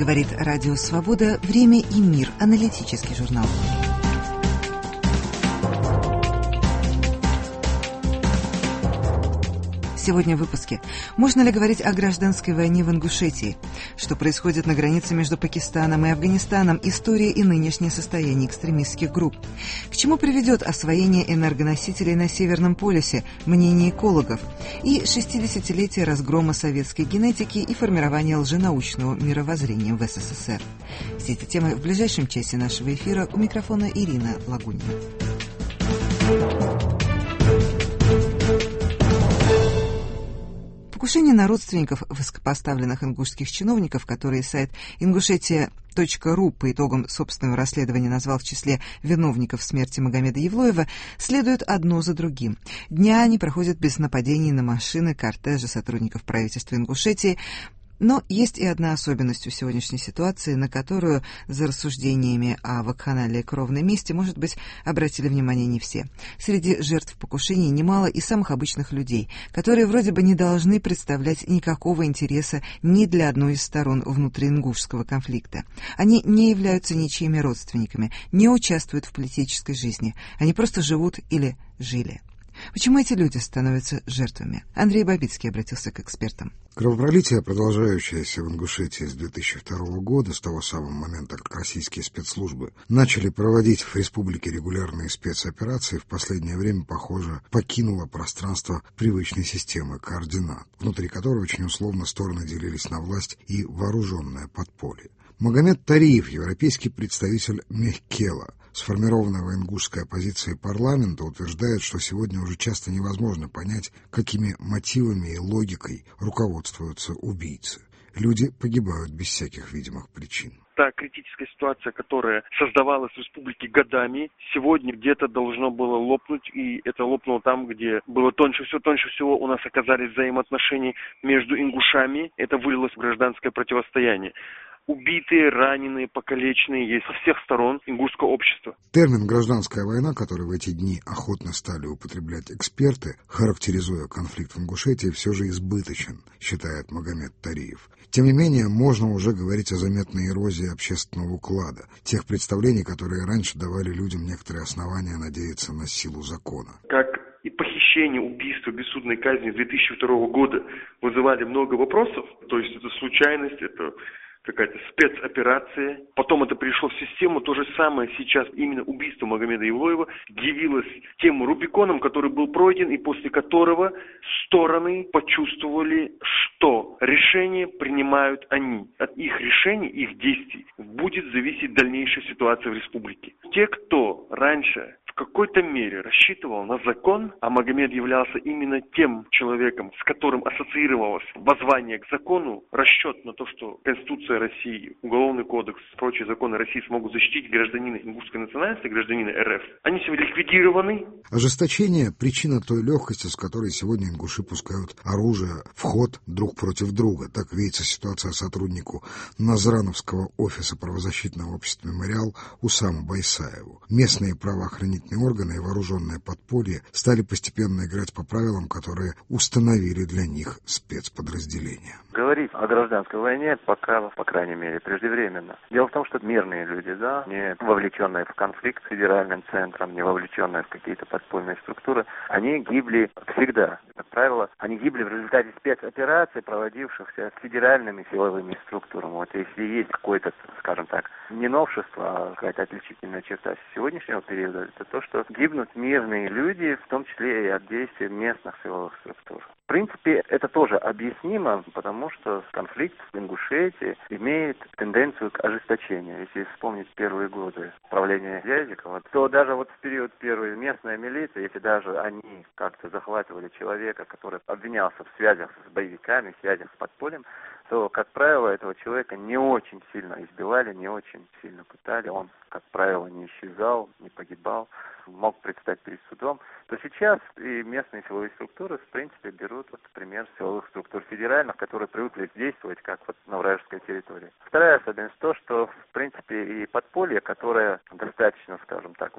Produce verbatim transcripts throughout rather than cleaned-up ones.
Говорит Радио Свобода. Время и мир. Аналитический журнал. Сегодня в выпуске. Можно ли говорить о гражданской войне в Ингушетии? Что происходит на границе между Пакистаном и Афганистаном? История и нынешнее состояние экстремистских групп. К чему приведет освоение энергоносителей на Северном полюсе? Мнение экологов. И шестидесятилетие разгрома советской генетики и формирования лженаучного мировоззрения в СССР. Все эти темы в ближайшем часе нашего эфира. У микрофона Ирина Лагунина. Покушение на родственников высокопоставленных ингушских чиновников, которые сайт ингушетия точка ру по итогам собственного расследования назвал в числе виновников смерти Магомеда Евлоева, следует одно за другим. Дня не проходят без нападений на машины, кортежи сотрудников правительства Ингушетии. Но есть и одна особенность у сегодняшней ситуации, на которую за рассуждениями о вакханалии кровной мести, может быть, обратили внимание не все. Среди жертв покушений немало и самых обычных людей, которые вроде бы не должны представлять никакого интереса ни для одной из сторон внутриингушского конфликта. Они не являются ничьими родственниками, не участвуют в политической жизни. Они просто живут или жили. Почему эти люди становятся жертвами? Андрей Бабицкий обратился к экспертам. Кровопролитие, продолжающееся в Ингушетии с две тысячи второго года, с того самого момента, как российские спецслужбы начали проводить в республике регулярные спецоперации, в последнее время, похоже, покинуло пространство привычной системы координат, внутри которой очень условно стороны делились на власть и вооруженное подполье. Магомед Тариев, европейский представитель Мехкела, сформированного ингушской оппозицией парламента, утверждает, что сегодня уже часто невозможно понять, какими мотивами и логикой руководствуются убийцы. Люди погибают без всяких видимых причин. Та критическая ситуация, которая создавалась в республике годами, сегодня где-то должно было лопнуть, и это лопнуло там, где было тоньше всего. Тоньше всего у нас оказались взаимоотношения между ингушами, это вылилось в гражданское противостояние. Убитые, раненые, покалеченные есть со всех сторон ингушского общества. Термин «гражданская война», который в эти дни охотно стали употреблять эксперты, характеризуя конфликт в Ингушетии, все же избыточен, считает Магомед Тариев. Тем не менее, можно уже говорить о заметной эрозии общественного уклада, тех представлений, которые раньше давали людям некоторые основания надеяться на силу закона. Как и похищение, убийство, бессудной казни две тысячи второго года вызывали много вопросов, то есть это случайность, это какая-то спецоперация. Потом это пришло в систему. То же самое сейчас именно убийство Магомеда Евлоева явилось тем Рубиконом, который был пройден, и после которого стороны почувствовали, что решения принимают они. От их решений, их действий будет зависеть дальнейшая ситуация в республике. Те, кто раньше в какой-то мере рассчитывал на закон, а Магомед являлся именно тем человеком, с которым ассоциировалось воззвание к закону, расчет на то, что Конституция России, Уголовный кодекс, прочие законы России смогут защитить гражданина ингушской национальности, гражданина эр эф, они сегодня ликвидированы. Ожесточение – причина той легкости, с которой сегодня ингуши пускают оружие в ход друг против друга. Так видится ситуация сотруднику Назрановского офиса правозащитного общества «Мемориал» Усаму Байсаеву. Местные правоохранительные органы и вооруженное подполье стали постепенно играть по правилам, которые установили для них спецподразделения. Говорить о гражданской войне пока, по крайней мере, преждевременно. Дело в том, что мирные люди, да, не вовлеченные в конфликт с федеральным центром, не вовлеченные в какие-то подпольные структуры, они гибли всегда. Как правило, они гибли в результате спецопераций, проводившихся с федеральными силовыми структурами. Вот если есть какое-то, скажем так, не новшество, а какая-то отличительная черта сегодняшнего периода, это то, что гибнут мирные люди, в том числе и от действий местных силовых структур. В принципе, это тоже объяснимо, потому что конфликт в Ингушетии имеет тенденцию к ожесточению. Если вспомнить первые годы правления Вязикова, то даже вот в период первой местная милиция, если даже они как-то захватывали человека, который обвинялся в связях с боевиками, в связях с подпольем, то, как правило, этого человека не очень сильно избивали, не очень сильно пытали. Он, как правило, не исчезал, не погибал, мог предстать перед судом. То сейчас и местные силовые структуры, в принципе, берут вот пример силовых структур федеральных, которые привыкли действовать как вот на вражеской территории. Вторая особенность то, что, в принципе, и подполье, которое достаточно, скажем так,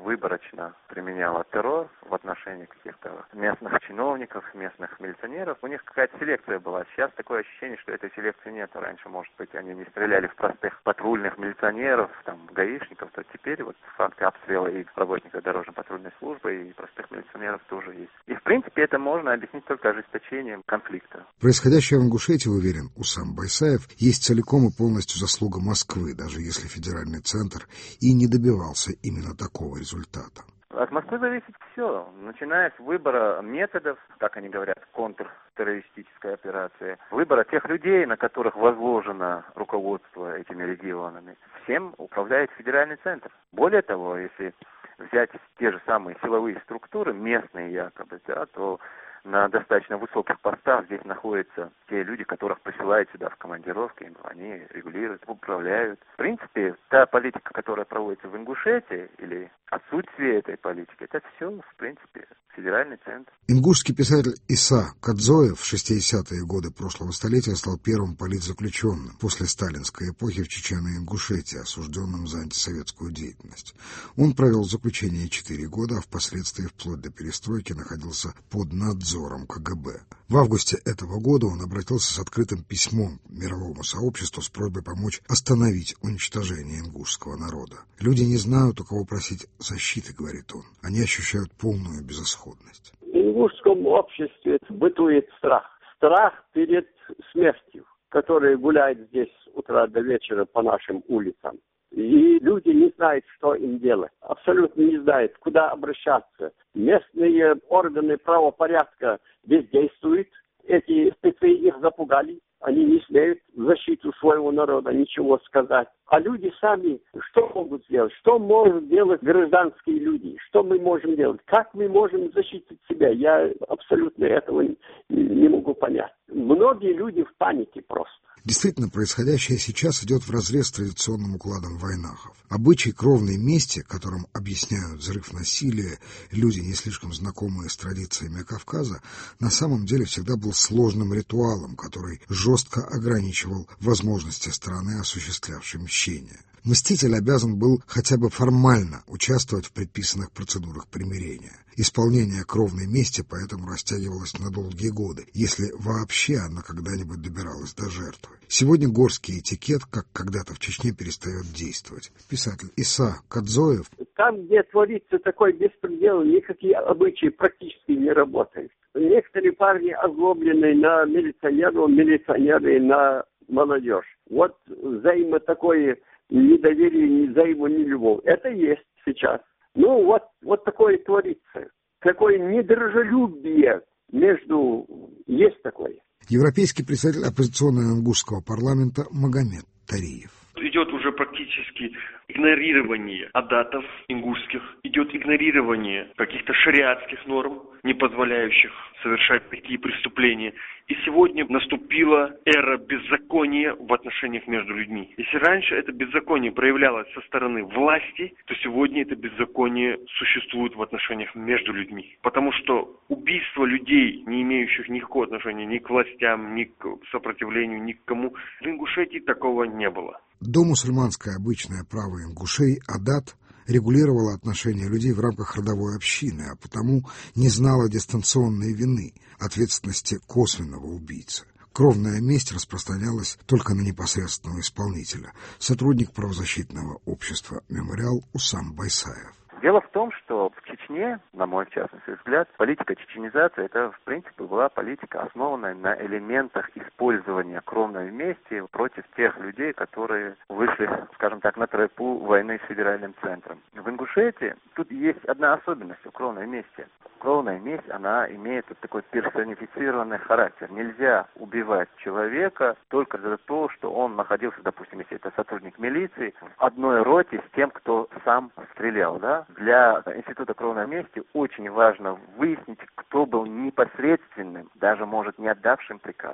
выборочно применяла террор в отношении каких-то местных чиновников, местных милиционеров. У них какая-то селекция была. Сейчас такое ощущение, что этой селекции нет. Раньше, может быть, они не стреляли в простых патрульных милиционеров, там, гаишников, то теперь вот факты обстрела и работников дорожно-патрульной службы, и простых милиционеров тоже есть. И, в принципе, это можно объяснить только ожесточением конфликта. Происходящее в Ингушетии, уверен Усам Байсаев, есть целиком и полностью заслуга Москвы, даже если федеральный центр и не добивался именно такого результата. От Москвы зависит все, начиная с выбора методов, как они говорят, контртеррористической операции, выбора тех людей, на которых возложено руководство этими регионами. Всем управляет федеральный центр. Более того, если взять те же самые силовые структуры, местные якобы, да, то на достаточно высоких постах здесь находятся те люди, которых присылают сюда в командировки, они регулируют, управляют. В принципе, та политика, которая проводится в Ингушетии, или отсутствие этой политики, это все, в принципе, федеральный центр. Ингушский писатель Иса Кадзоев в шестидесятые годы прошлого столетия стал первым политзаключенным после сталинской эпохи в Чечено-Ингушетии, осужденным за антисоветскую деятельность. Он провел в заключении четыре года, а впоследствии, вплоть до перестройки, находился под надзором КГБ. В августе этого года он обратился с открытым письмом к мировому сообществу с просьбой помочь остановить уничтожение ингушского народа. Люди не знают, у кого просить защиты, говорит он. Они ощущают полную безысходность. В ингушском обществе бытует страх. Страх перед смертью, которая гуляет здесь с утра до вечера по нашим улицам. И люди не знают, что им делать. Абсолютно не знают, куда обращаться. Местные органы правопорядка бездействуют. Эти спецы их запугали. Они не смеют в защиту своего народа ничего сказать. А люди сами что могут сделать? Что могут делать гражданские люди? Что мы можем делать? Как мы можем защитить себя? Я абсолютно этого не, не могу понять. Многие люди в панике просто. Действительно, происходящее сейчас идет вразрез с традиционным укладом войнахов. Обычай кровной мести, которым объясняют взрыв насилия люди, не слишком знакомые с традициями Кавказа, на самом деле всегда был сложным ритуалом, который жестко ограничивал возможности страны, осуществлявшей мщение. Мститель обязан был хотя бы формально участвовать в предписанных процедурах примирения. Исполнение кровной мести поэтому растягивалось на долгие годы, если вообще она когда-нибудь добиралась до жертвы. Сегодня горский этикет, как когда-то в Чечне, перестает действовать. Писатель Иса Кадзоев. Там, где творится такой беспредел, никакие обычаи практически не работают. Некоторые парни озлоблены на милиционеров, милиционеры на молодежь. Вот взаимо такое недоверие, взаимо не любовь. Это есть сейчас. Ну, вот, вот такое творится. Такое недружелюбие между... Есть такое. Европейский представитель оппозиционного ингушского парламента Магомед Тариев. Идет уже практически игнорирование адатов ингушских, идет игнорирование каких-то шариатских норм, не позволяющих совершать такие преступления. И сегодня наступила эра беззакония в отношениях между людьми. Если раньше это беззаконие проявлялось со стороны власти, то сегодня это беззаконие существует в отношениях между людьми. Потому что убийство людей, не имеющих никакого отношения ни к властям, ни к сопротивлению, ни к кому, в Ингушетии такого не было. Домусульманское обычное право ингушей адат регулировала отношения людей в рамках родовой общины, а потому не знала дистанционной вины, ответственности косвенного убийцы. Кровная месть распространялась только на непосредственного исполнителя, сотрудник правозащитного общества «Мемориал» Усам Байсаев. Дело в том, что в Чечне, на мой частный взгляд, политика чеченизации, это, в принципе, была политика, основанная на элементах использования кровной мести против тех людей, которые вышли, скажем так, на тропу войны с федеральным центром. В Ингушетии тут есть одна особенность у кровной мести. Кровная месть, она имеет вот такой персонифицированный характер. Нельзя убивать человека только за то, что он находился, допустим, если это сотрудник милиции, в одной роте с тем, кто сам стрелял, да? Для Института кровной мести очень важно выяснить, кто был непосредственным, даже, может, не отдавшим приказ,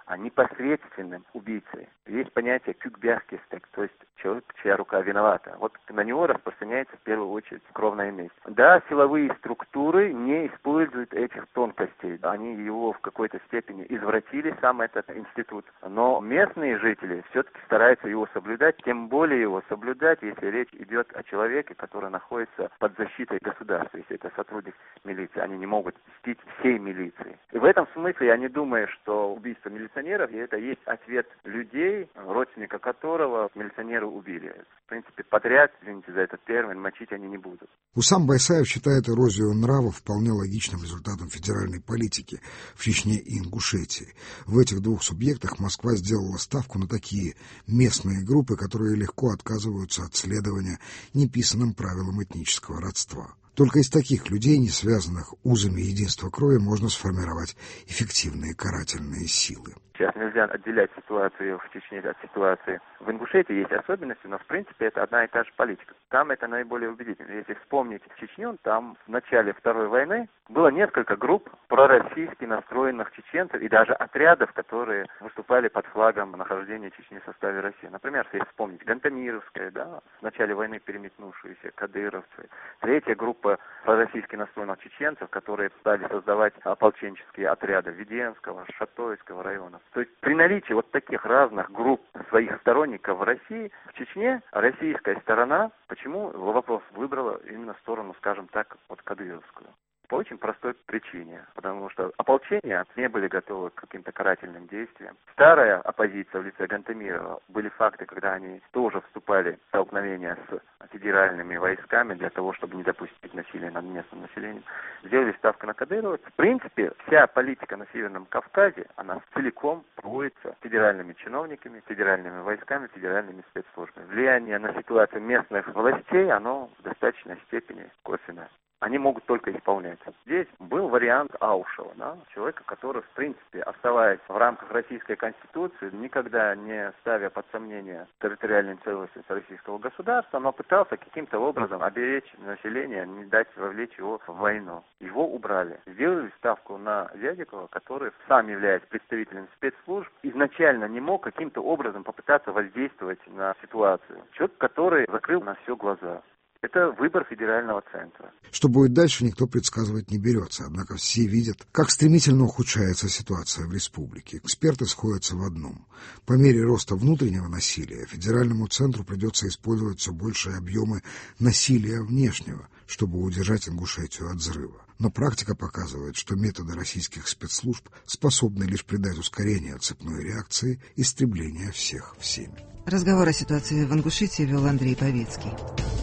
а непосредственным убийцей. Есть понятие кюкберкистек, то есть человек, чья рука виновата. Вот на него распространяется в первую очередь кровная месть. Да, силовые структуры не используют этих тонкостей. Они его в какой-то степени извратили, сам этот институт. Но местные жители все-таки стараются его соблюдать, тем более его соблюдать, если речь идет о человеке, который находится под защитой государства. Если это сотрудник милиции, они не могут мстить всей милиции. И в этом смысле я не думаю, что убийство милиционеров – это есть ответ людей, родственника которого милиционеры убили. В принципе, подряд, извините за этот термин, мочить они не будут. Усам Байсаев считает эрозию нравов вполне логичным результатом федеральной политики в Чечне и Ингушетии. В этих двух субъектах Москва сделала ставку на такие местные группы, которые легко отказываются от следования неписанным правилам этнического родства. Только из таких людей, не связанных узами единства крови, можно сформировать эффективные карательные силы. Сейчас нельзя отделять ситуацию в Чечне от ситуации в Ингушетии. Есть особенности, но в принципе это одна и та же политика. Там это наиболее убедительно. Если вспомнить Чечню, там в начале Второй войны было несколько групп пророссийски настроенных чеченцев и даже отрядов, которые выступали под флагом нахождения Чечни в составе России. Например, если вспомнить Гантамировская, да, в начале войны переметнувшиеся кадыровцы. Третья группа пророссийски настроенных чеченцев, которые стали создавать ополченческие отряды Веденского, Шатойского районов. То есть при наличии вот таких разных групп своих сторонников в России, в Чечне российская сторона, почему вопрос выбрала именно сторону, скажем так, вот кадыровскую? По очень простой причине, потому что ополчения не были готовы к каким-то карательным действиям. Старая оппозиция в лице Гантамирова, были факты, когда они тоже вступали в столкновения с федеральными войсками для того, чтобы не допустить насилия над местным населением. Сделали ставку на Кадырова. В принципе, вся политика на Северном Кавказе, она целиком проводится федеральными чиновниками, федеральными войсками, федеральными спецслужбами. Влияние на ситуацию местных властей, оно в достаточной степени косвенное. Они могут только исполнять. Здесь был вариант Аушева, да, человека, который, в принципе, оставаясь в рамках Российской Конституции, никогда не ставя под сомнение территориальную целостность российского государства, но пытался каким-то образом оберечь население, не дать вовлечь его в войну. Его убрали. Сделали ставку на Вязикова, который, сам являясь представителем спецслужб, изначально не мог каким-то образом попытаться воздействовать на ситуацию. Человек, который закрыл на все глаза. Это выбор федерального центра. Что будет дальше, никто предсказывать не берется. Однако все видят, как стремительно ухудшается ситуация в республике. Эксперты сходятся в одном. По мере роста внутреннего насилия федеральному центру придется использовать все большие объемы насилия внешнего, чтобы удержать Ингушетию от взрыва. Но практика показывает, что методы российских спецслужб способны лишь придать ускорение цепной реакции истребления всех всеми. Разговор о ситуации в Ингушетии вел Андрей Павецкий.